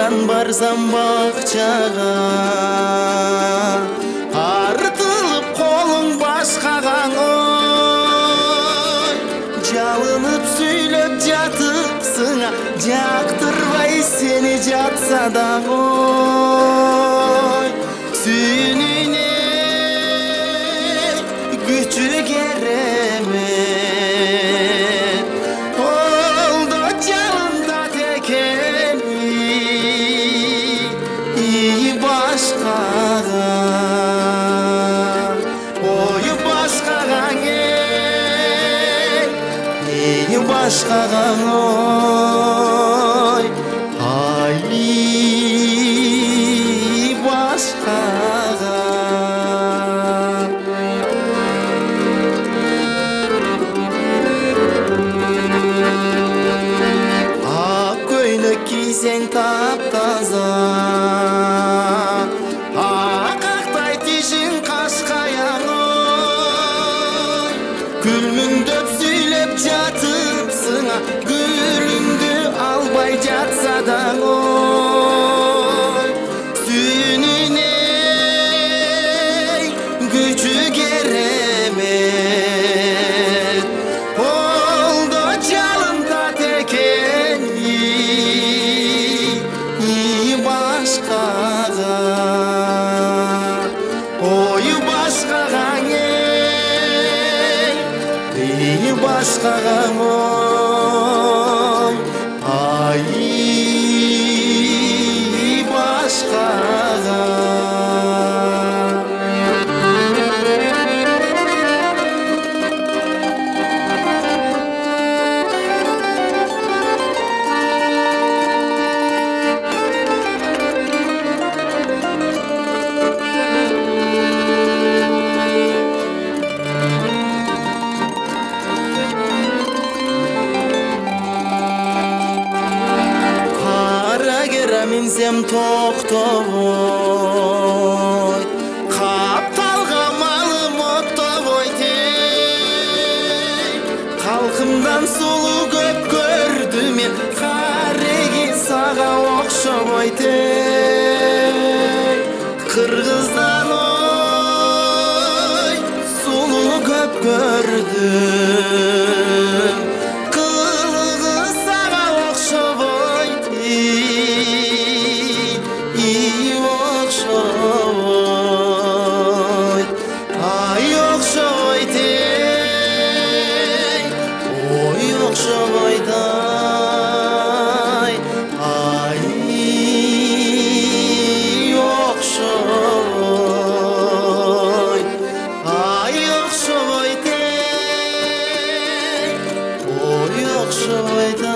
Кайдан барсам бакчага артылып колуң башкаган ой жалынып сүйлөп жатыпсың жактырбай сени жатса да ой сүйүүнүнө күчү керемет олдо жалында текен ии башкага ою башкаган ии башкаган ой ай башкага кийсең таптаза акактай тишиң кашкаяң ой күлмүңдөп сүйлөп жатыпсың гүлүңдү албай жатса да ой сүйүүнүнө күчү керемет олдо жалында текен башкага ою башкаган ии башкаган ой ай башкага минсем токтобой капталган малым оттобой тей калкымдан сулуу көп көрдүм мен кареги сага окшобой тей кыргыздан ой сулуу көп көрдүм кылыгы сага окшобой окшобой ай окшобой тей ой окшобойдай ай окшобой тей ой окшобойдай